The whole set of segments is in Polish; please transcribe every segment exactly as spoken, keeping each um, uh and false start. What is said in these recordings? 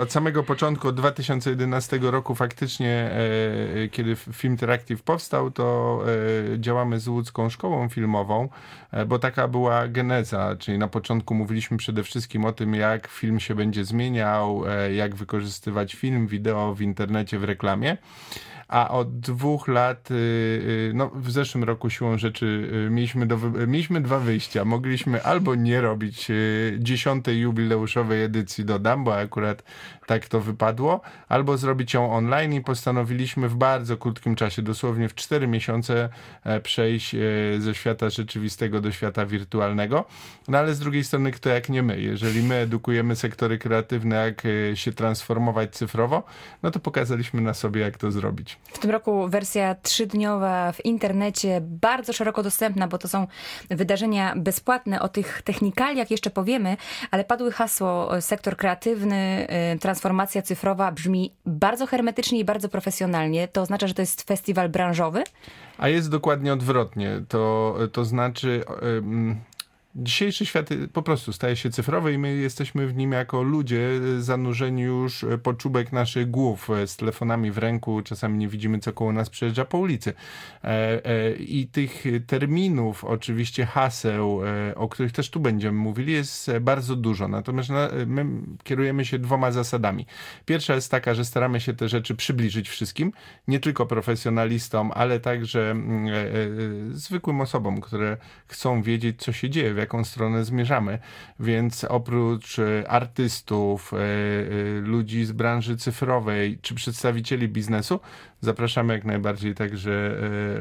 od samego początku, od dwa tysiące jedenastego roku faktycznie, e, kiedy Film Interactive powstał, to e, działamy z Łódzką Szkołą Filmową, e, bo taka była geneza, czyli na początku mówiliśmy przede wszystkim o tym, jak film się będzie zmieniał, e, jak wykorzystywać film, wideo w internecie, w reklamie. A od dwóch lat, no w zeszłym roku siłą rzeczy mieliśmy, do, mieliśmy dwa wyjścia. Mogliśmy albo nie robić dziesiątej jubileuszowej edycji, dodam, bo akurat tak to wypadło, albo zrobić ją online i postanowiliśmy w bardzo krótkim czasie, dosłownie w cztery miesiące przejść ze świata rzeczywistego do świata wirtualnego. No ale z drugiej strony kto jak nie my. Jeżeli my edukujemy sektory kreatywne, jak się transformować cyfrowo, no to pokazaliśmy na sobie, jak to zrobić. W tym roku wersja trzydniowa w internecie, bardzo szeroko dostępna, bo to są wydarzenia bezpłatne. O tych technikaliach jeszcze powiemy, ale padły hasło sektor kreatywny, transformacja cyfrowa, brzmi bardzo hermetycznie i bardzo profesjonalnie. To oznacza, że to jest festiwal branżowy? A jest dokładnie odwrotnie. To, to znaczy... Yy, Dzisiejszy świat po prostu staje się cyfrowy i my jesteśmy w nim jako ludzie zanurzeni już po czubek naszych głów, z telefonami w ręku, czasami nie widzimy, co koło nas przejeżdża po ulicy. I tych terminów, oczywiście haseł, o których też tu będziemy mówili, jest bardzo dużo. Natomiast my kierujemy się dwoma zasadami. Pierwsza jest taka, że staramy się te rzeczy przybliżyć wszystkim, nie tylko profesjonalistom, ale także zwykłym osobom, które chcą wiedzieć, co się dzieje, w jaką stronę zmierzamy. Więc oprócz artystów, ludzi z branży cyfrowej czy przedstawicieli biznesu, zapraszamy jak najbardziej także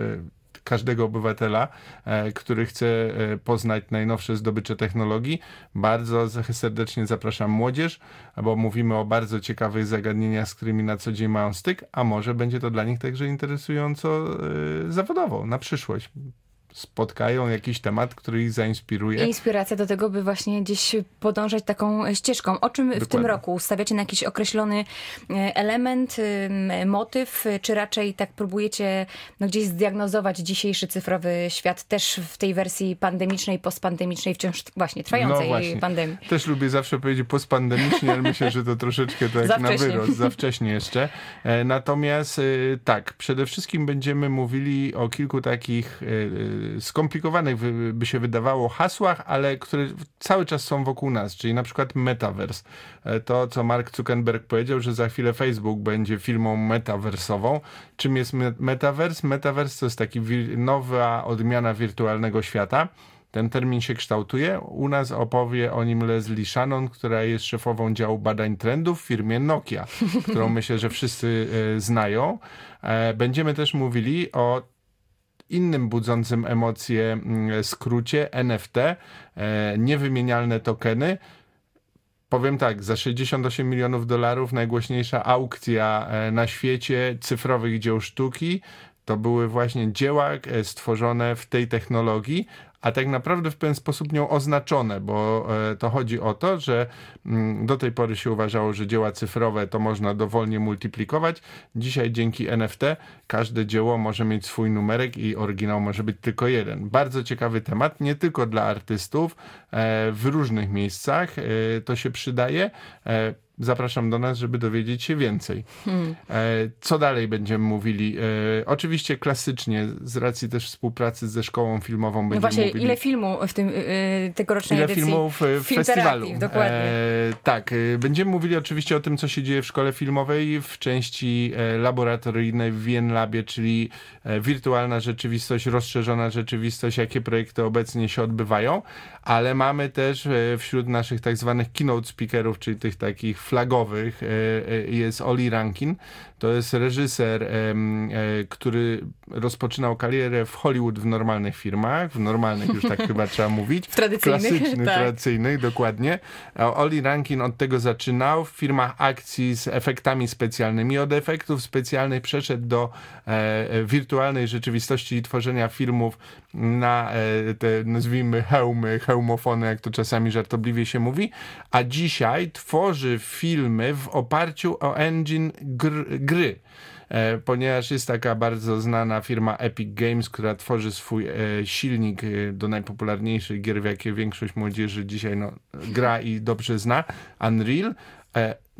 każdego obywatela, który chce poznać najnowsze zdobycze technologii. Bardzo serdecznie zapraszam młodzież, bo mówimy o bardzo ciekawych zagadnieniach, z którymi na co dzień mają styk, a może będzie to dla nich także interesująco zawodowo, na przyszłość. Spotkają jakiś temat, który ich zainspiruje. Inspiracja do tego, by właśnie gdzieś podążać taką ścieżką. O czym Dokładnie. W tym roku? Stawiacie na jakiś określony element, motyw, czy raczej tak próbujecie no, gdzieś zdiagnozować dzisiejszy cyfrowy świat też w tej wersji pandemicznej, postpandemicznej, wciąż właśnie trwającej no właśnie. pandemii? Też lubię zawsze powiedzieć postpandemicznie, ale myślę, że to troszeczkę tak za na wczesnie. wyrost, za wcześnie jeszcze. Natomiast tak, przede wszystkim będziemy mówili o kilku takich skomplikowanych by się wydawało hasłach, ale które cały czas są wokół nas, czyli na przykład metaverse. To, co Mark Zuckerberg powiedział, że za chwilę Facebook będzie firmą metaversową. Czym jest metaverse? Metaverse to jest taki nowa odmiana wirtualnego świata. Ten termin się kształtuje. U nas opowie o nim Leslie Shannon, która jest szefową działu badań trendów w firmie Nokia, którą myślę, że wszyscy znają. Będziemy też mówili o innym budzącym emocje skrócie N F T, niewymienialne tokeny. Powiem tak, za sześćdziesiąt osiem milionów dolarów najgłośniejsza aukcja na świecie cyfrowych dzieł sztuki to były właśnie dzieła stworzone w tej technologii, a tak naprawdę w pewien sposób nią oznaczone, bo to chodzi o to, że do tej pory się uważało, że dzieła cyfrowe to można dowolnie multiplikować. Dzisiaj dzięki N F T każde dzieło może mieć swój numerek i oryginał może być tylko jeden. Bardzo ciekawy temat, nie tylko dla artystów, w różnych miejscach to się przydaje. Zapraszam do nas, żeby dowiedzieć się więcej. Hmm. Co dalej będziemy mówili? Oczywiście klasycznie, z racji też współpracy ze szkołą filmową będziemy no właśnie, mówili... ile filmu w tym yy, tegorocznej ile edycji? Ile filmów w Film festiwalu. Dokładnie. E, tak, będziemy mówili oczywiście o tym, co się dzieje w szkole filmowej w części laboratoryjnej w V N Labie, czyli wirtualna rzeczywistość, rozszerzona rzeczywistość, jakie projekty obecnie się odbywają, ale mamy też wśród naszych tak zwanych keynote speakerów, czyli tych takich flagowych, jest Oli Rankin. To jest reżyser, który rozpoczynał karierę w Hollywood w normalnych firmach, w normalnych już tak chyba trzeba mówić. W tradycyjnych. Klasycznych, tak. tradycyjnych, dokładnie. Oli Rankin od tego zaczynał w firmach akcji z efektami specjalnymi. Od efektów specjalnych przeszedł do e, wirtualnej rzeczywistości i tworzenia filmów na e, te, nazwijmy, hełmy, hełmofony, jak to czasami żartobliwie się mówi. A dzisiaj tworzy filmy w oparciu o engine gr, gry. E, ponieważ jest taka bardzo znana firma Epic Games, która tworzy swój e, silnik e, do najpopularniejszych gier, w jakie większość młodzieży dzisiaj no, gra i dobrze zna, Unreal. E,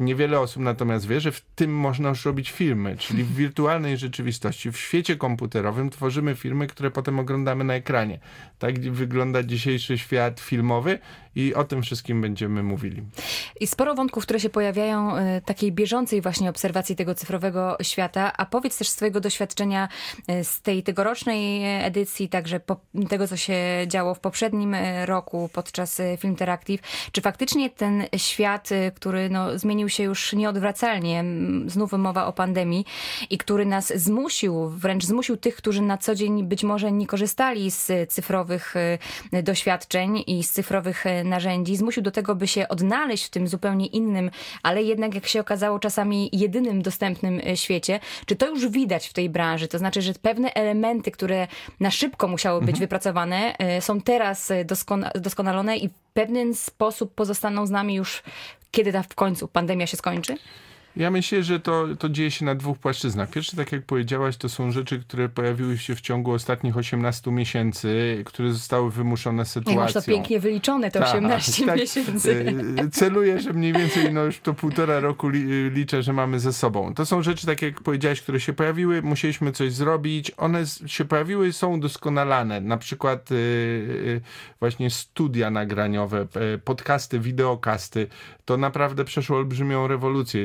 Niewiele osób natomiast wie, że w tym można już robić filmy, czyli w wirtualnej rzeczywistości, w świecie komputerowym tworzymy filmy, które potem oglądamy na ekranie. Tak wygląda dzisiejszy świat filmowy i o tym wszystkim będziemy mówili. I sporo wątków, które się pojawiają, y, takiej bieżącej właśnie obserwacji tego cyfrowego świata, a powiedz też swojego doświadczenia y, z tej tegorocznej edycji, także po, tego, co się działo w poprzednim y, roku podczas y, Film Interactive. Czy faktycznie ten świat, y, który no, zmienił się już nieodwracalnie, znów mowa o pandemii i który nas zmusił, wręcz zmusił tych, którzy na co dzień być może nie korzystali z cyfrowych y, doświadczeń i z cyfrowych y, narzędzi, zmusił do tego, by się odnaleźć w tym zupełnie innym, ale jednak, jak się okazało, czasami jedynym dostępnym świecie. Czy to już widać w tej branży? To znaczy, że pewne elementy, które na szybko musiały być mhm. wypracowane, są teraz doskona- doskonalone i w pewien sposób pozostaną z nami już, kiedy ta w końcu pandemia się skończy? Ja myślę, że to, to dzieje się na dwóch płaszczyznach. Pierwsze, tak jak powiedziałaś, to są rzeczy, które pojawiły się w ciągu ostatnich osiemnastu miesięcy, które zostały wymuszone sytuacją. Jak masz to pięknie wyliczone, te tak, osiemnaście tak, miesięcy. Celuję, że mniej więcej no już to półtora roku li, liczę, że mamy ze sobą. To są rzeczy, tak jak powiedziałaś, które się pojawiły, musieliśmy coś zrobić. One się pojawiły i są udoskonalane. Na przykład yy, właśnie studia nagraniowe, podcasty, wideokasty. To naprawdę przeszło olbrzymią rewolucję.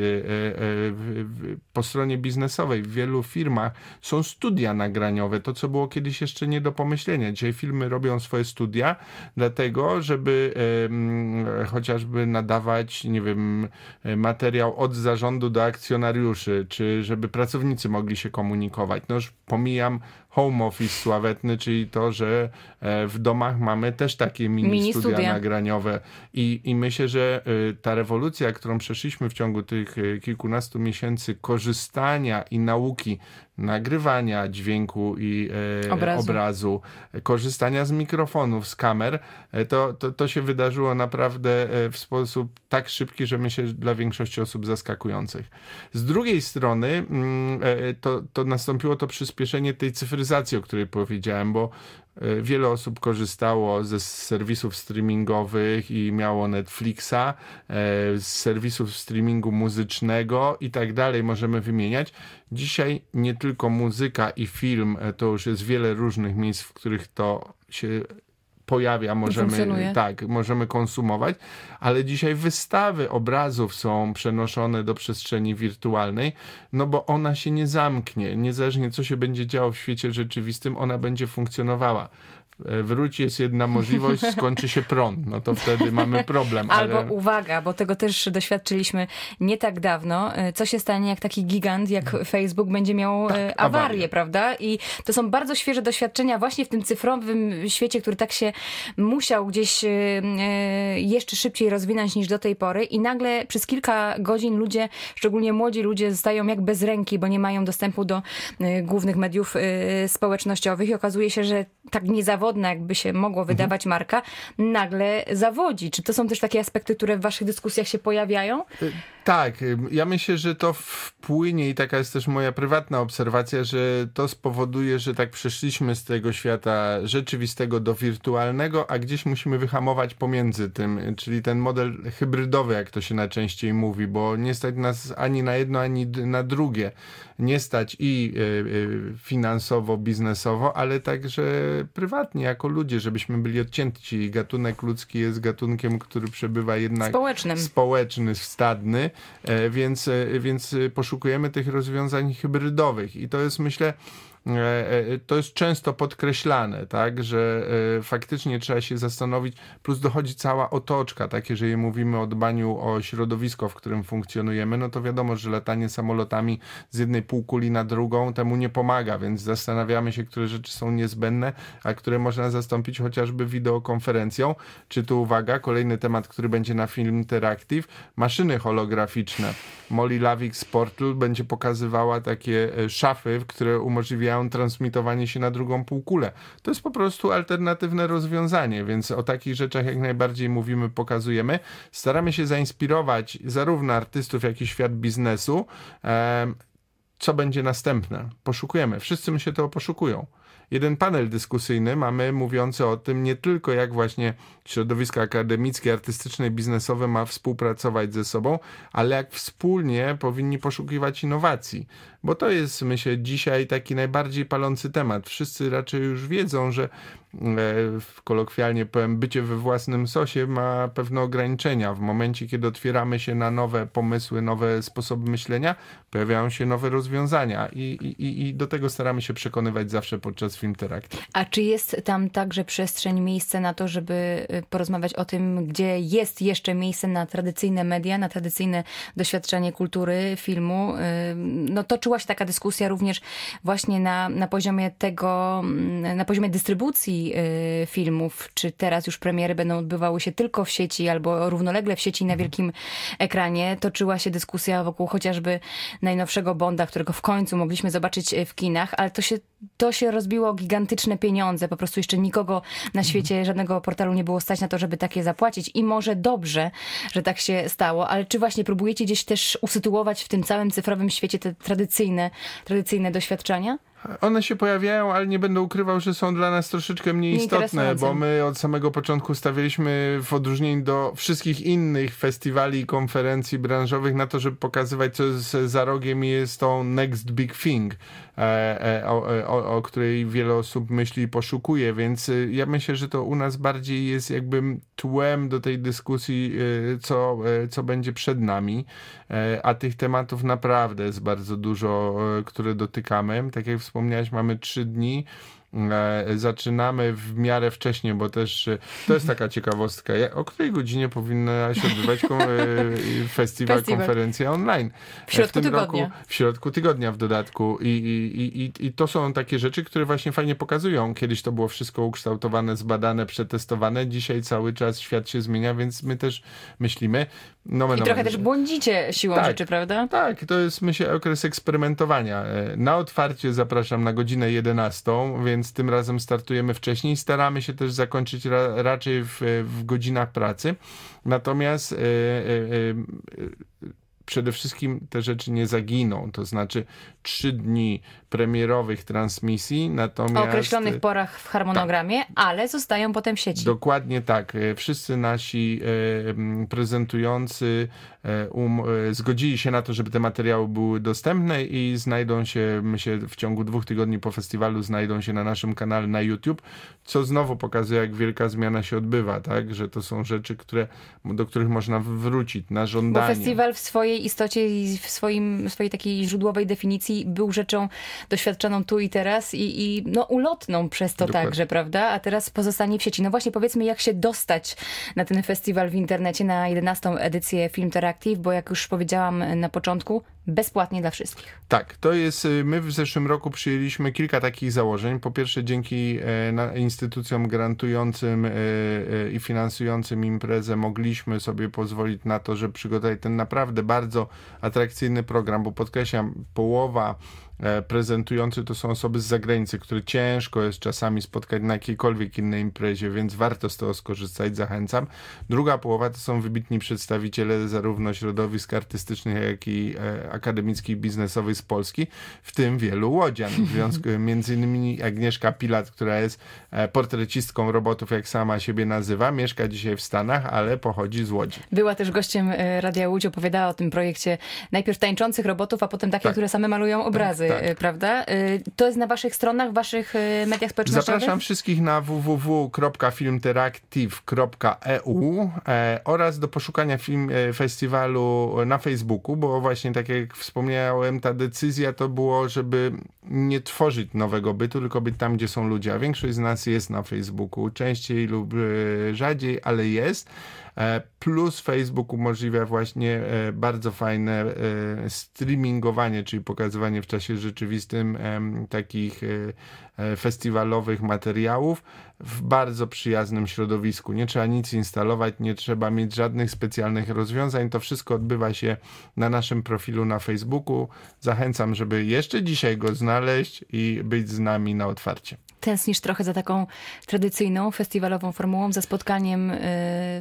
Po stronie biznesowej w wielu firmach są studia nagraniowe. To, co było kiedyś jeszcze nie do pomyślenia. Dzisiaj firmy robią swoje studia dlatego, żeby e, chociażby nadawać, nie wiem, materiał od zarządu do akcjonariuszy, czy żeby pracownicy mogli się komunikować. No już pomijam home office sławetny, czyli to, że w domach mamy też takie mini, mini studia, studia nagraniowe. I, I myślę, że ta rewolucja, którą przeszliśmy w ciągu tych kilkunastu miesięcy korzystania i nauki nagrywania dźwięku i e, obrazu. obrazu, korzystania z mikrofonów, z kamer, to, to, to się wydarzyło naprawdę w sposób tak szybki, że myślę, że dla większości osób zaskakujących. Z drugiej strony to, to nastąpiło to przyspieszenie tej cyfryzacji, o której powiedziałem, bo wiele osób korzystało ze serwisów streamingowych i miało Netflixa, z serwisów streamingu muzycznego i tak dalej, możemy wymieniać. Dzisiaj nie tylko muzyka i film, to już jest wiele różnych miejsc, w których to się pojawia, możemy, tak, możemy konsumować, ale dzisiaj wystawy obrazów są przenoszone do przestrzeni wirtualnej, no bo ona się nie zamknie. Niezależnie co się będzie działo w świecie rzeczywistym, ona będzie funkcjonowała. Wróci jest jedna możliwość, skończy się prąd, no to wtedy mamy problem. Albo ale... uwaga, bo tego też doświadczyliśmy nie tak dawno. Co się stanie, jak taki gigant jak Facebook będzie miał tak, awarię, awarię, prawda? I to są bardzo świeże doświadczenia właśnie w tym cyfrowym świecie, który tak się musiał gdzieś jeszcze szybciej rozwinąć niż do tej pory i nagle przez kilka godzin ludzie, szczególnie młodzi ludzie, zostają jak bez ręki, bo nie mają dostępu do głównych mediów społecznościowych i okazuje się, że tak niezawodnie jakby się mogło wydawać mhm. marka, nagle zawodzi. Czy to są też takie aspekty, które w waszych dyskusjach się pojawiają? Tak. Ja myślę, że to wpłynie i taka jest też moja prywatna obserwacja, że to spowoduje, że tak przeszliśmy z tego świata rzeczywistego do wirtualnego, a gdzieś musimy wyhamować pomiędzy tym, czyli ten model hybrydowy, jak to się najczęściej mówi, bo nie stać nas ani na jedno, ani na drugie. Nie stać i finansowo, biznesowo, ale także prywatnie, jako ludzie, żebyśmy byli odcięci. Gatunek ludzki jest gatunkiem, który przebywa jednak społecznym, społeczny, stadny, więc, więc poszukujemy tych rozwiązań hybrydowych i to jest, myślę, to jest często podkreślane, tak, że faktycznie trzeba się zastanowić, plus dochodzi cała otoczka, tak, jeżeli mówimy o dbaniu o środowisko, w którym funkcjonujemy, no to wiadomo, że latanie samolotami z jednej półkuli na drugą temu nie pomaga, więc zastanawiamy się, które rzeczy są niezbędne, a które można zastąpić chociażby wideokonferencją, czy tu uwaga, kolejny temat, który będzie na Film Interactive, maszyny holograficzne. Molly Lavix z Portal będzie pokazywała takie szafy, które umożliwiają transmitowanie się na drugą półkulę. To jest po prostu alternatywne rozwiązanie, więc o takich rzeczach jak najbardziej mówimy, pokazujemy. Staramy się zainspirować zarówno artystów, jak i świat biznesu. Co będzie następne? Poszukujemy. Wszyscy my się tego poszukują. jeden panel dyskusyjny mamy mówiący o tym nie tylko jak właśnie środowisko akademickie, artystyczne i biznesowe ma współpracować ze sobą, ale jak wspólnie powinni poszukiwać innowacji. Bo to jest, myślę, dzisiaj taki najbardziej palący temat. Wszyscy raczej już wiedzą, że e, kolokwialnie powiem, bycie we własnym sosie ma pewne ograniczenia. W momencie, kiedy otwieramy się na nowe pomysły, nowe sposoby myślenia, pojawiają się nowe rozwiązania i, i, i do tego staramy się przekonywać zawsze podczas Filmteractive. A czy jest tam także przestrzeń, miejsce na to, żeby porozmawiać o tym, gdzie jest jeszcze miejsce na tradycyjne media, na tradycyjne doświadczenie kultury, filmu? No toczyła się taka dyskusja również właśnie na, na poziomie tego, na poziomie dystrybucji filmów. Czy teraz już premiery będą odbywały się tylko w sieci albo równolegle w sieci na wielkim ekranie? Toczyła się dyskusja wokół chociażby najnowszego Bonda, którego w końcu mogliśmy zobaczyć w kinach, ale to się, to się rozbiło gigantyczne pieniądze. Po prostu jeszcze nikogo na świecie, żadnego portalu nie było stać na to, żeby takie zapłacić i może dobrze, że tak się stało, ale czy właśnie próbujecie gdzieś też usytuować w tym całym cyfrowym świecie te tradycyjne, tradycyjne doświadczenia? One się pojawiają, ale nie będę ukrywał, że są dla nas troszeczkę mniej istotne, bo my od samego początku stawialiśmy w odróżnieniu do wszystkich innych festiwali i konferencji branżowych na to, żeby pokazywać, co jest za rogiem i jest tą next big thing, o, o, o której wiele osób myśli i poszukuje, więc ja myślę, że to u nas bardziej jest jakby tłem do tej dyskusji, co, co będzie przed nami, a tych tematów naprawdę jest bardzo dużo, które dotykamy. Tak jak wspomniałeś, mamy trzy dni. Zaczynamy w miarę wcześnie, bo też to jest taka ciekawostka. O której godzinie powinna się odbywać festiwal, festiwal, konferencja online? W środku w tym tygodnia. Roku, w środku tygodnia w dodatku. I, i, i, I to są takie rzeczy, które właśnie fajnie pokazują. Kiedyś to było wszystko ukształtowane, zbadane, przetestowane. Dzisiaj cały czas świat się zmienia, więc my też myślimy. No, I trochę też błądzicie siłą tak, rzeczy, prawda? Tak, to jest, myślę, okres eksperymentowania. Na otwarcie zapraszam na godzinę jedenastą, więc tym razem startujemy wcześniej. Staramy się też zakończyć ra, raczej w, w godzinach pracy. Natomiast yy, yy, yy, przede wszystkim te rzeczy nie zaginą, to znaczy trzy dni premierowych transmisji, natomiast... O określonych porach w harmonogramie, tak, ale zostają potem w sieci. Dokładnie tak. Wszyscy nasi e, prezentujący e, um, e, zgodzili się na to, żeby te materiały były dostępne i znajdą się, myślę, w ciągu dwóch tygodni po festiwalu znajdą się na naszym kanale na YouTube, co znowu pokazuje, jak wielka zmiana się odbywa, tak? Że to są rzeczy, które, do których można wrócić na żądanie. Bo festiwal w swojej istocie i w swoim, swojej takiej źródłowej definicji był rzeczą doświadczoną tu i teraz i, i no, ulotną przez to Dokładnie. także, prawda? A teraz pozostanie w sieci. No właśnie, powiedzmy, jak się dostać na ten festiwal w internecie, na jedenastą edycję Filmteractive, bo jak już powiedziałam na początku, bezpłatnie dla wszystkich. Tak, to jest, my w zeszłym roku przyjęliśmy kilka takich założeń. Po pierwsze, dzięki e, instytucjom grantującym e, e, i finansującym imprezę mogliśmy sobie pozwolić na to, żeby przygotować ten naprawdę bardzo atrakcyjny program, bo podkreślam, połowa prezentujący to są osoby z zagranicy, które ciężko jest czasami spotkać na jakiejkolwiek innej imprezie, więc warto z tego skorzystać, zachęcam. Druga połowa to są wybitni przedstawiciele zarówno środowisk artystycznych, jak i e, akademickich, biznesowych z Polski, w tym wielu łodzian. W związku między innymi Agnieszka Pilat, która jest e, portrecistką robotów, jak sama siebie nazywa, mieszka dzisiaj w Stanach, ale pochodzi z Łodzi. Była też gościem Radia Łódź, opowiadała o tym projekcie najpierw tańczących robotów, a potem takich, tak, które same malują obrazy. Tak. Prawda? To jest na waszych stronach, w waszych mediach społecznościowych? Zapraszam wszystkich na w w w kropka filmteractive kropka e u e, oraz do poszukania film festiwalu na Facebooku, bo właśnie tak jak wspomniałem, ta decyzja to było, żeby nie tworzyć nowego bytu, tylko być tam, gdzie są ludzie, a większość z nas jest na Facebooku, częściej lub rzadziej, ale jest. Plus Facebook umożliwia właśnie bardzo fajne streamingowanie, czyli pokazywanie w czasie rzeczywistym takich festiwalowych materiałów w bardzo przyjaznym środowisku. Nie trzeba nic instalować, nie trzeba mieć żadnych specjalnych rozwiązań. To wszystko odbywa się na naszym profilu na Facebooku. Zachęcam, żeby jeszcze dzisiaj go znaleźć i być z nami na otwarcie. Tęsknisz trochę za taką tradycyjną, festiwalową formułą, za spotkaniem yy, także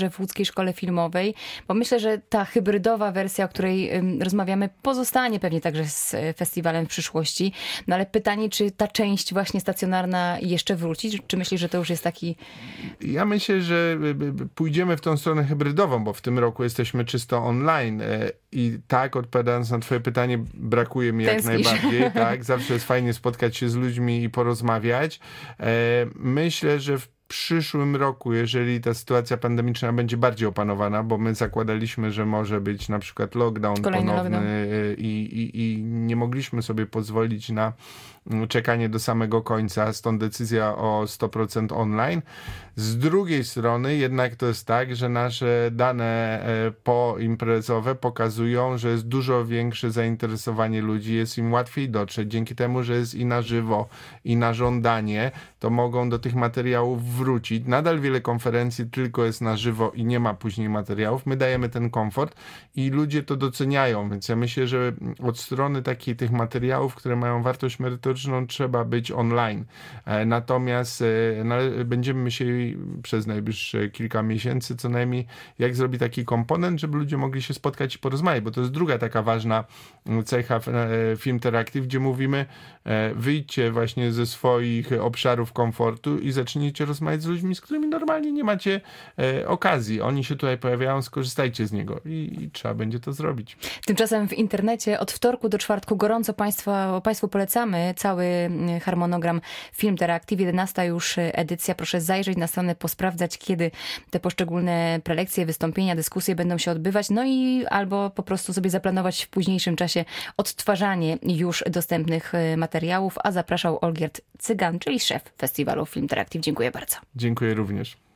także w Łódzkiej Szkole Filmowej, bo myślę, że ta hybrydowa wersja, o której rozmawiamy, pozostanie pewnie także z festiwalem w przyszłości. No ale pytanie, czy ta część właśnie stacjonarna jeszcze wróci? Czy myślisz, że to już jest taki... Ja myślę, że pójdziemy w tą stronę hybrydową, bo w tym roku jesteśmy czysto online i tak, odpowiadając na twoje pytanie, brakuje mi Tęsknisz. jak najbardziej. Tak, zawsze jest fajnie spotkać się z ludźmi i porozmawiać. Myślę, że w przyszłym roku, jeżeli ta sytuacja pandemiczna będzie bardziej opanowana, bo my zakładaliśmy, że może być na przykład lockdown Kolejny ponowny lockdown. I, i, i nie mogliśmy sobie pozwolić na czekanie do samego końca, stąd decyzja o sto procent online. Z drugiej strony jednak to jest tak, że nasze dane poimprezowe pokazują, że jest dużo większe zainteresowanie ludzi, jest im łatwiej dotrzeć. Dzięki temu, że jest i na żywo, i na żądanie, to mogą do tych materiałów wrócić. Nadal wiele konferencji tylko jest na żywo i nie ma później materiałów. My dajemy ten komfort i ludzie to doceniają, więc ja myślę, że od strony takiej tych materiałów, które mają wartość merytoryczną, trzeba być online. Natomiast no, będziemy myśleli przez najbliższe kilka miesięcy co najmniej, jak zrobić taki komponent, żeby ludzie mogli się spotkać i porozmawiać, bo to jest druga taka ważna cecha Filmteractive, gdzie mówimy, wyjdźcie właśnie ze swoich obszarów komfortu i zacznijcie rozmawiać z ludźmi, z którymi normalnie nie macie okazji. Oni się tutaj pojawiają, skorzystajcie z niego i, i trzeba będzie to zrobić. Tymczasem w internecie od wtorku do czwartku gorąco Państwa, Państwu polecamy cały harmonogram Filmteractive. jedenasta już edycja. Proszę zajrzeć na stronę, posprawdzać, kiedy te poszczególne prelekcje, wystąpienia, dyskusje będą się odbywać. No i albo po prostu sobie zaplanować w późniejszym czasie odtwarzanie już dostępnych materiałów. A zapraszał Olgierd Cygan, czyli szef festiwalu Filmteractive. Dziękuję bardzo. Dziękuję również.